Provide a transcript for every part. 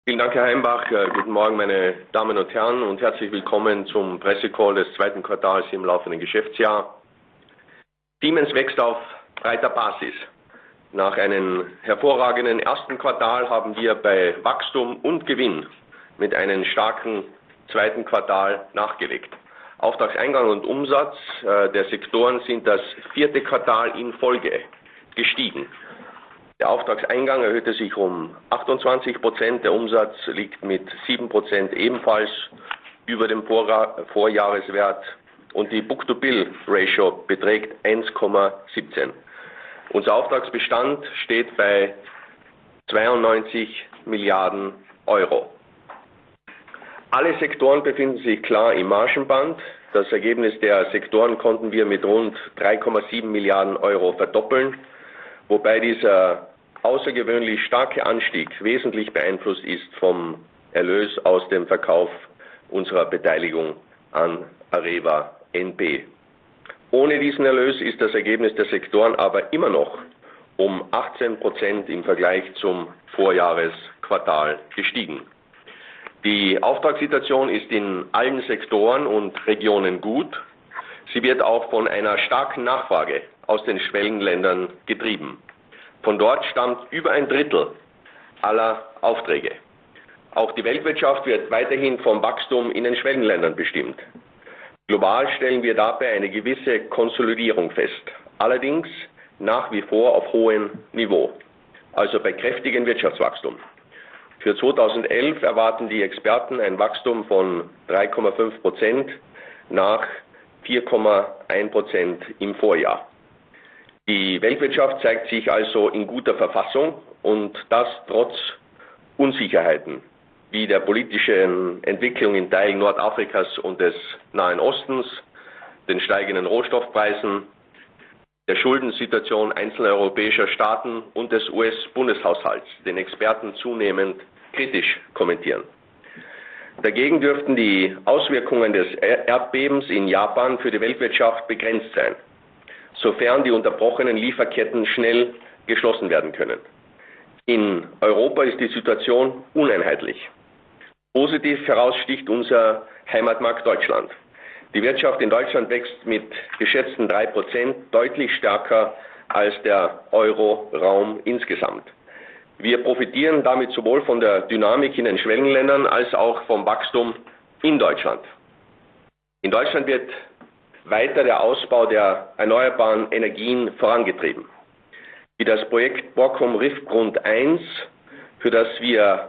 Vielen Dank, Herr Heimbach. Guten Morgen, meine Damen und Herren, und herzlich willkommen zum Pressecall des zweiten Quartals im laufenden Geschäftsjahr. Siemens wächst auf breiter Basis. Nach einem hervorragenden ersten Quartal haben wir bei Wachstum und Gewinn mit einem starken zweiten Quartal nachgelegt. Auftragseingang und Umsatz der Sektoren sind das vierte Quartal in Folge gestiegen. Der Auftragseingang erhöhte sich um 28%, der Umsatz liegt mit 7% ebenfalls über dem Vorjahreswert und die Book-to-Bill-Ratio beträgt 1,17. Unser Auftragsbestand steht bei 92 Milliarden Euro. Alle Sektoren befinden sich klar im Margenband. Das Ergebnis der Sektoren konnten wir mit rund 3,7 Milliarden Euro verdoppeln, wobei dieser außergewöhnlich starke Anstieg wesentlich beeinflusst ist vom Erlös aus dem Verkauf unserer Beteiligung an Areva NP. Ohne diesen Erlös ist das Ergebnis der Sektoren aber immer noch um 18% im Vergleich zum Vorjahresquartal gestiegen. Die Auftragssituation ist in allen Sektoren und Regionen gut. Sie wird auch von einer starken Nachfrage aus den Schwellenländern getrieben. Von dort stammt über ein Drittel aller Aufträge. Auch die Weltwirtschaft wird weiterhin vom Wachstum in den Schwellenländern bestimmt. Global stellen wir dabei eine gewisse Konsolidierung fest, allerdings nach wie vor auf hohem Niveau, also bei kräftigem Wirtschaftswachstum. Für 2011 erwarten die Experten ein Wachstum von 3,5% nach 4,1% im Vorjahr. Die Weltwirtschaft zeigt sich also in guter Verfassung und das trotz Unsicherheiten wie der politischen Entwicklung in Teilen Nordafrikas und des Nahen Ostens, den steigenden Rohstoffpreisen, der Schuldensituation einzelner europäischer Staaten und des US-Bundeshaushalts, den Experten zunehmend kritisch kommentieren. Dagegen dürften die Auswirkungen des Erdbebens in Japan für die Weltwirtschaft begrenzt sein, sofern die unterbrochenen Lieferketten schnell geschlossen werden können. In Europa ist die Situation uneinheitlich. Positiv heraussticht unser Heimatmarkt Deutschland. Die Wirtschaft in Deutschland wächst mit geschätzten 3% deutlich stärker als der Euro-Raum insgesamt. Wir profitieren damit sowohl von der Dynamik in den Schwellenländern als auch vom Wachstum in Deutschland. In Deutschland wird weiter der Ausbau der erneuerbaren Energien vorangetrieben. Wie das Projekt Borkum Riffgrund 1, für das wir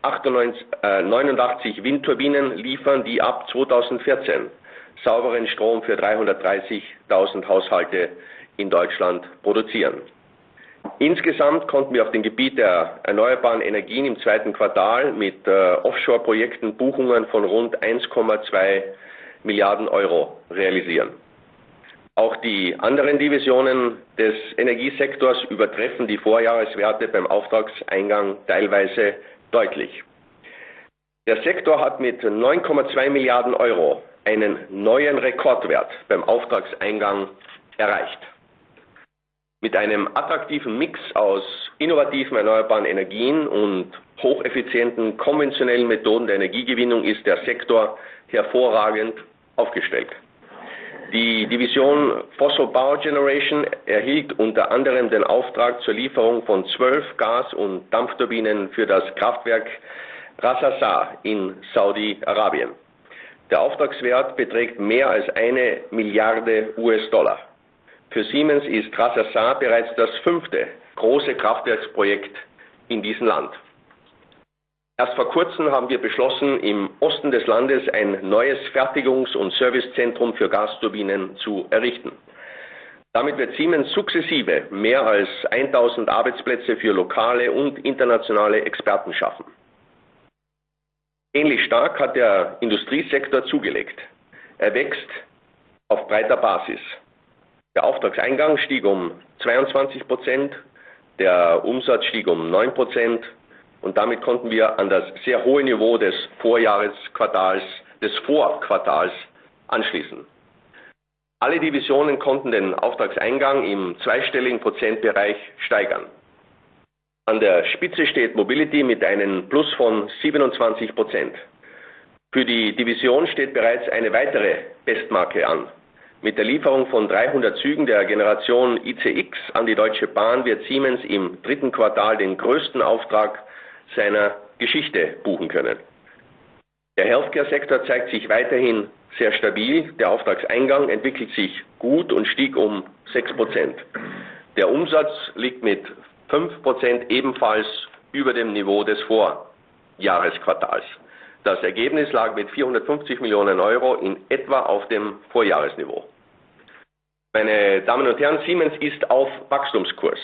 89 Windturbinen liefern, die ab 2014 sauberen Strom für 330.000 Haushalte in Deutschland produzieren. Insgesamt konnten wir auf dem Gebiet der erneuerbaren Energien im zweiten Quartal mit Offshore-Projekten Buchungen von rund 1,2 Milliarden Euro realisieren. Auch die anderen Divisionen des Energiesektors übertreffen die Vorjahreswerte beim Auftragseingang teilweise deutlich. Der Sektor hat mit 9,2 Milliarden Euro einen neuen Rekordwert beim Auftragseingang erreicht. Mit einem attraktiven Mix aus innovativen erneuerbaren Energien und hocheffizienten konventionellen Methoden der Energiegewinnung ist der Sektor hervorragend aufgestellt. Die Division Fossil Power Generation erhielt unter anderem den Auftrag zur Lieferung von 12 Gas- und Dampfturbinen für das Kraftwerk Ras Assar in Saudi-Arabien. Der Auftragswert beträgt mehr als 1 Milliarde US-Dollar. Für Siemens ist Ras Assar bereits das 5. große Kraftwerksprojekt in diesem Land. Erst vor kurzem haben wir beschlossen, im Osten des Landes ein neues Fertigungs- und Servicezentrum für Gasturbinen zu errichten. Damit wird Siemens sukzessive mehr als 1000 Arbeitsplätze für lokale und internationale Experten schaffen. Ähnlich stark hat der Industriesektor zugelegt. Er wächst auf breiter Basis. Der Auftragseingang stieg um 22%, der Umsatz stieg um 9%. Und damit konnten wir an das sehr hohe Niveau des Vorquartals anschließen. Alle Divisionen konnten den Auftragseingang im zweistelligen Prozentbereich steigern. An der Spitze steht Mobility mit einem Plus von 27%. Für die Division steht bereits eine weitere Bestmarke an. Mit der Lieferung von 300 Zügen der Generation ICX an die Deutsche Bahn wird Siemens im dritten Quartal den größten Auftrag seiner Geschichte buchen können. Der Healthcare-Sektor zeigt sich weiterhin sehr stabil. Der Auftragseingang entwickelt sich gut und stieg um 6%. Der Umsatz liegt mit 5% ebenfalls über dem Niveau des Vorjahresquartals. Das Ergebnis lag mit 450 Millionen Euro in etwa auf dem Vorjahresniveau. Meine Damen und Herren, Siemens ist auf Wachstumskurs.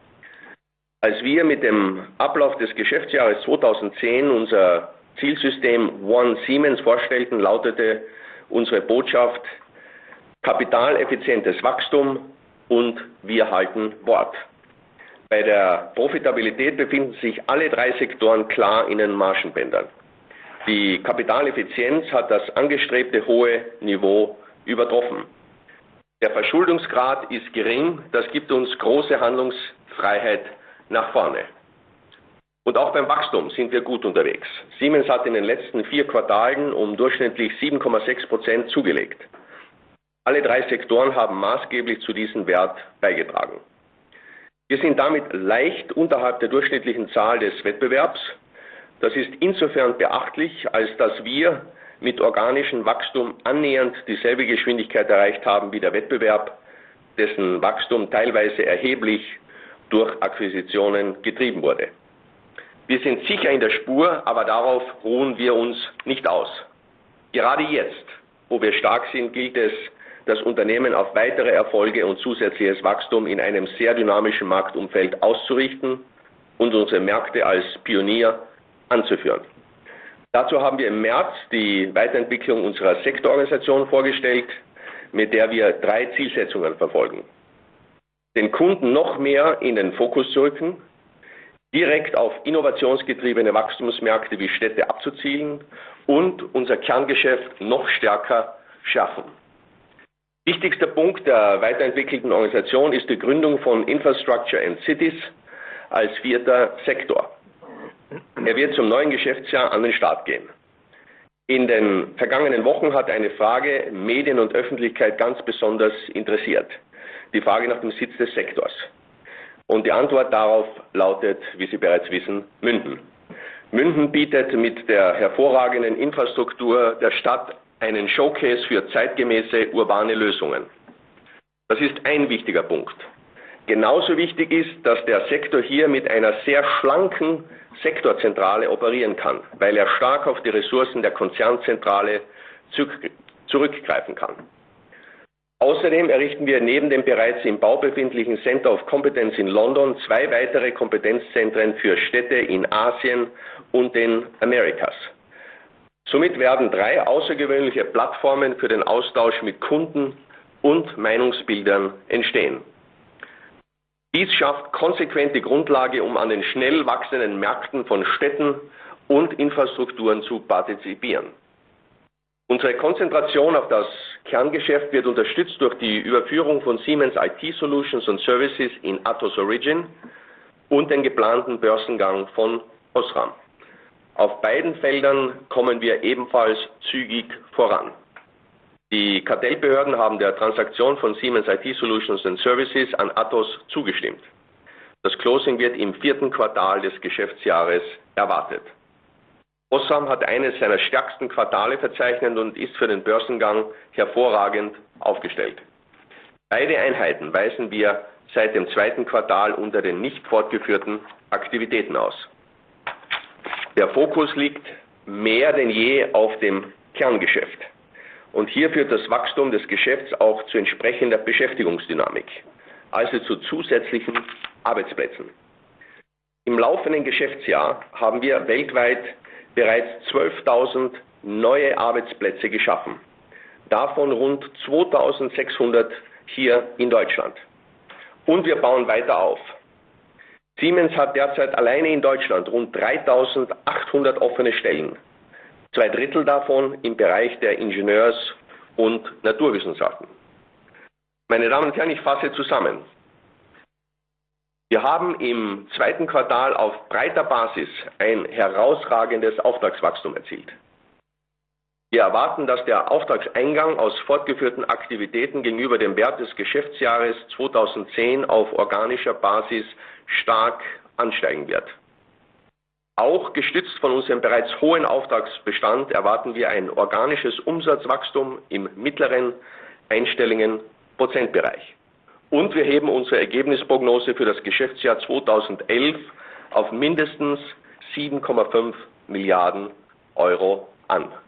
Als wir mit dem Ablauf des Geschäftsjahres 2010 unser Zielsystem One Siemens vorstellten, lautete unsere Botschaft: kapitaleffizientes Wachstum und wir halten Wort. Bei der Profitabilität befinden sich alle drei Sektoren klar in den Margenbändern. Die Kapitaleffizienz hat das angestrebte hohe Niveau übertroffen. Der Verschuldungsgrad ist gering, das gibt uns große Handlungsfreiheit nach vorne. Und auch beim Wachstum sind wir gut unterwegs. Siemens hat in den letzten 4 Quartalen um durchschnittlich 7,6% zugelegt. Alle drei Sektoren haben maßgeblich zu diesem Wert beigetragen. Wir sind damit leicht unterhalb der durchschnittlichen Zahl des Wettbewerbs. Das ist insofern beachtlich, als dass wir mit organischem Wachstum annähernd dieselbe Geschwindigkeit erreicht haben wie der Wettbewerb, dessen Wachstum teilweise erheblich durch Akquisitionen getrieben wurde. Wir sind sicher in der Spur, aber darauf ruhen wir uns nicht aus. Gerade jetzt, wo wir stark sind, gilt es, das Unternehmen auf weitere Erfolge und zusätzliches Wachstum in einem sehr dynamischen Marktumfeld auszurichten und unsere Märkte als Pionier anzuführen. Dazu haben wir im März die Weiterentwicklung unserer Sektororganisation vorgestellt, mit der wir 3 Zielsetzungen verfolgen. Den Kunden noch mehr in den Fokus zu rücken, direkt auf innovationsgetriebene Wachstumsmärkte wie Städte abzuzielen und unser Kerngeschäft noch stärker schärfen. Wichtigster Punkt der weiterentwickelten Organisation ist die Gründung von Infrastructure and Cities als 4. Sektor. Er wird zum neuen Geschäftsjahr an den Start gehen. In den vergangenen Wochen hat eine Frage Medien und Öffentlichkeit ganz besonders interessiert. Die Frage nach dem Sitz des Sektors. Und die Antwort darauf lautet, wie Sie bereits wissen, München. München bietet mit der hervorragenden Infrastruktur der Stadt einen Showcase für zeitgemäße urbane Lösungen. Das ist ein wichtiger Punkt. Genauso wichtig ist, dass der Sektor hier mit einer sehr schlanken Sektorzentrale operieren kann, weil er stark auf die Ressourcen der Konzernzentrale zurückgreifen kann. Außerdem errichten wir neben dem bereits im Bau befindlichen Center of Competence in London 2 weitere Kompetenzzentren für Städte in Asien und den Amerikas. Somit werden 3 außergewöhnliche Plattformen für den Austausch mit Kunden und Meinungsbildern entstehen. Dies schafft konsequent die Grundlage, um an den schnell wachsenden Märkten von Städten und Infrastrukturen zu partizipieren. Unsere Konzentration auf das Kerngeschäft wird unterstützt durch die Überführung von Siemens IT Solutions und Services in Atos Origin und den geplanten Börsengang von Osram. Auf beiden Feldern kommen wir ebenfalls zügig voran. Die Kartellbehörden haben der Transaktion von Siemens IT Solutions and Services an Atos zugestimmt. Das Closing wird im 4. Quartal des Geschäftsjahres erwartet. Osram hat eines seiner stärksten Quartale verzeichnet und ist für den Börsengang hervorragend aufgestellt. Beide Einheiten weisen wir seit dem 2. Quartal unter den nicht fortgeführten Aktivitäten aus. Der Fokus liegt mehr denn je auf dem Kerngeschäft. Und hier führt das Wachstum des Geschäfts auch zu entsprechender Beschäftigungsdynamik, also zu zusätzlichen Arbeitsplätzen. Im laufenden Geschäftsjahr haben wir weltweit bereits 12.000 neue Arbeitsplätze geschaffen, davon rund 2.600 hier in Deutschland. Und wir bauen weiter auf. Siemens hat derzeit alleine in Deutschland rund 3.800 offene Stellen, 2/3 davon im Bereich der Ingenieurs- und Naturwissenschaften. Meine Damen und Herren, ich fasse zusammen. Wir haben im zweiten Quartal auf breiter Basis ein herausragendes Auftragswachstum erzielt. Wir erwarten, dass der Auftragseingang aus fortgeführten Aktivitäten gegenüber dem Wert des Geschäftsjahres 2010 auf organischer Basis stark ansteigen wird. Auch gestützt von unserem bereits hohen Auftragsbestand erwarten wir ein organisches Umsatzwachstum im mittleren einstelligen Prozentbereich. Und wir heben unsere Ergebnisprognose für das Geschäftsjahr 2011 auf mindestens 7,5 Milliarden Euro an.